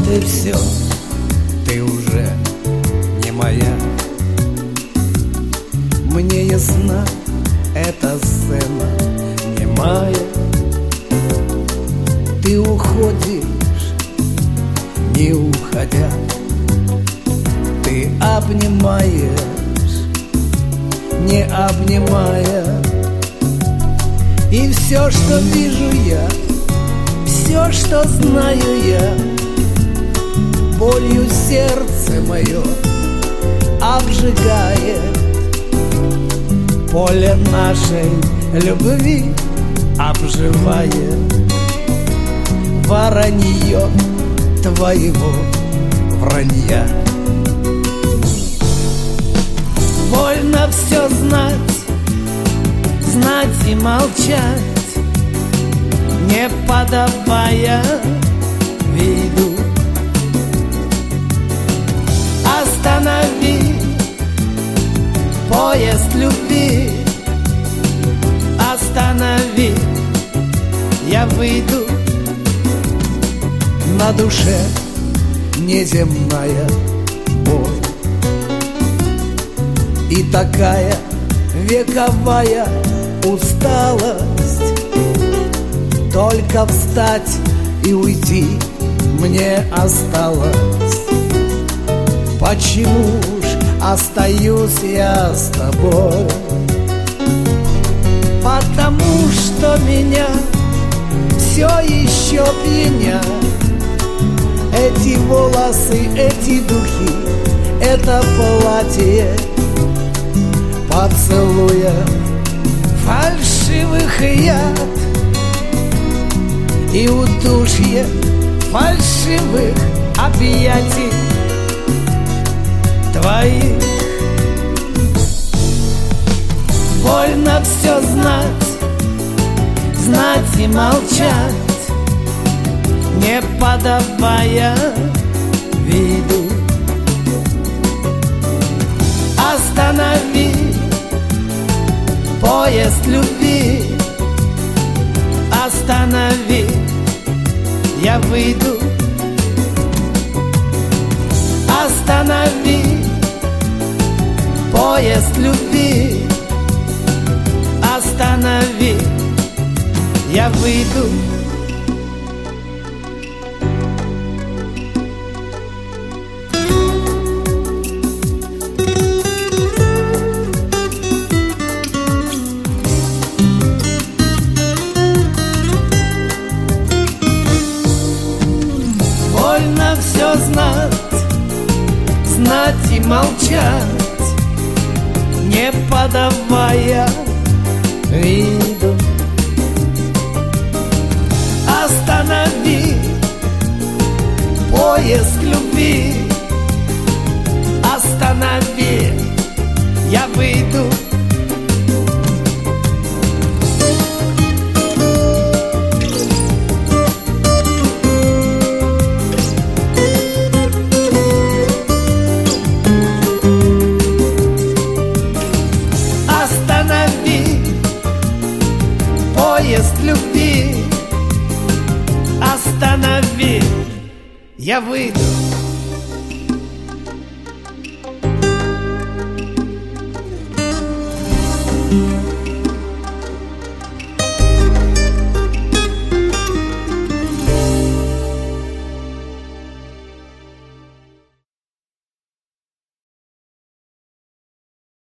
Вот и все, ты уже не моя. Мне ясна эта сцена немая. Ты уходишь, не уходя. Ты обнимаешь, не обнимая. И все, что вижу я, все, что знаю я, болью сердце мое обжигает. Поле нашей любви обживает воронье твоего вранья. Больно все знать, знать и молчать, не подавая виду. Останови поезд любви, останови, я выйду. На душе неземная боль и такая вековая усталость. Только встать и уйти мне осталось. Почему ж остаюсь я с тобой? Потому что меня все еще пьянят эти волосы, эти духи, это платье поцелуя фальшивых яд и удушье фальшивых объятий твоих. Больно все знать, знать и молчать, не подавая виду. Останови поезд любви, останови, я выйду. Останови поезд любви, останови, я выйду. Больно все знать, знать и молчать, не подавая виду. Останови поезд любви, останови, я выйду. Останови поезд любви, останови, я выйду.